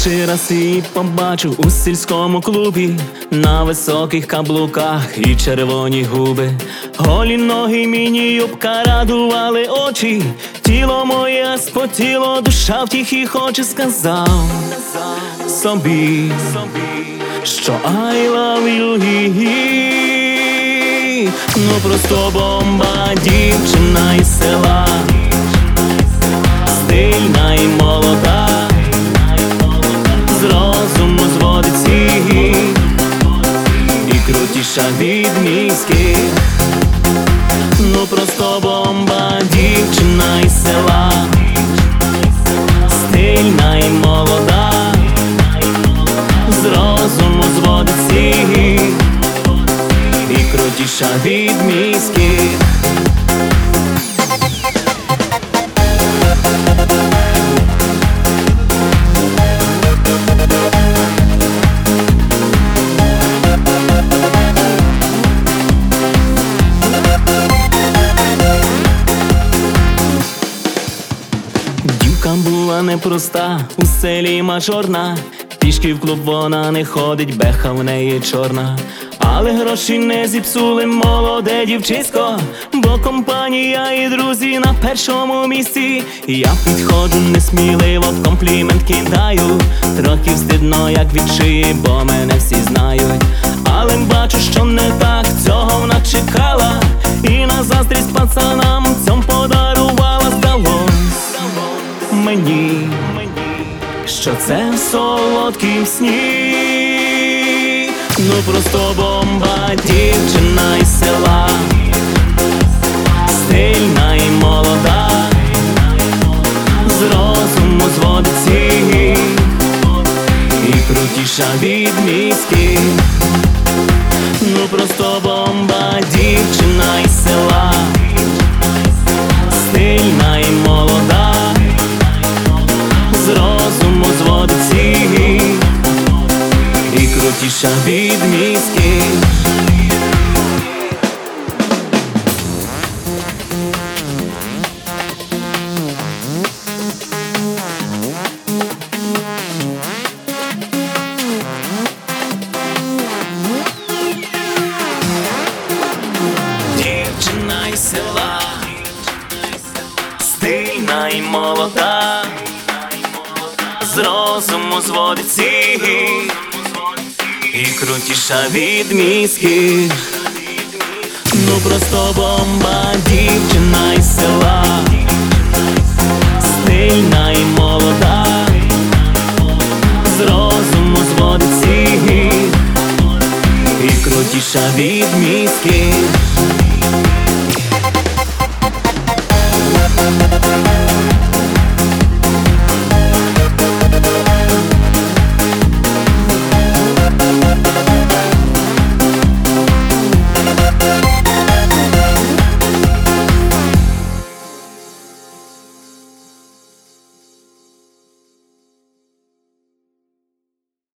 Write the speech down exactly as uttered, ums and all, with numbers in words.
Перший раз її побачив у сільському клубі, на високих каблуках і червоні губи. Голі ноги, міні-юбка радували очі. Тіло моє спотіло, душа втіхи хоче, сказав собі, що I love you. Ну просто бомба, дівчина із села, стильна і молода, з розуму зводить всіх і крутіша від міських. Ну просто бомба, дівчина із села, стильна і молода, з розуму зводить всіх і крутіша від міських. Дівка була непроста, у селі мажорна, пішки в клуб вона не ходить, беха в неї чорна. Але гроші не зіпсули молоде дівчисько, бо компанія і друзі на першому місці. Я підходжу несміливо, в комплімент кидаю, трохи встидно, як від шиї, бо мене всі знають. Але бачу, що не так, цього вона чекала, і на заздрість пацанам цьом подарувала. Здалось мені, що це в солодкім сні. Ну просто бомба, дівчина із села, стильна і молода, з розуму зводить всіх і крутіша від міських. Ну просто бомба, дівчина із села, стильна і молода, з розуму зводить всіх і крутіша від міських. Дівчина із села, стильна і молода, з розуму зводить всіх і крутіша від міських. Ну просто бомба, дівчина із села, стильна і молода, з розуму зводить всіх і крутіша від міських.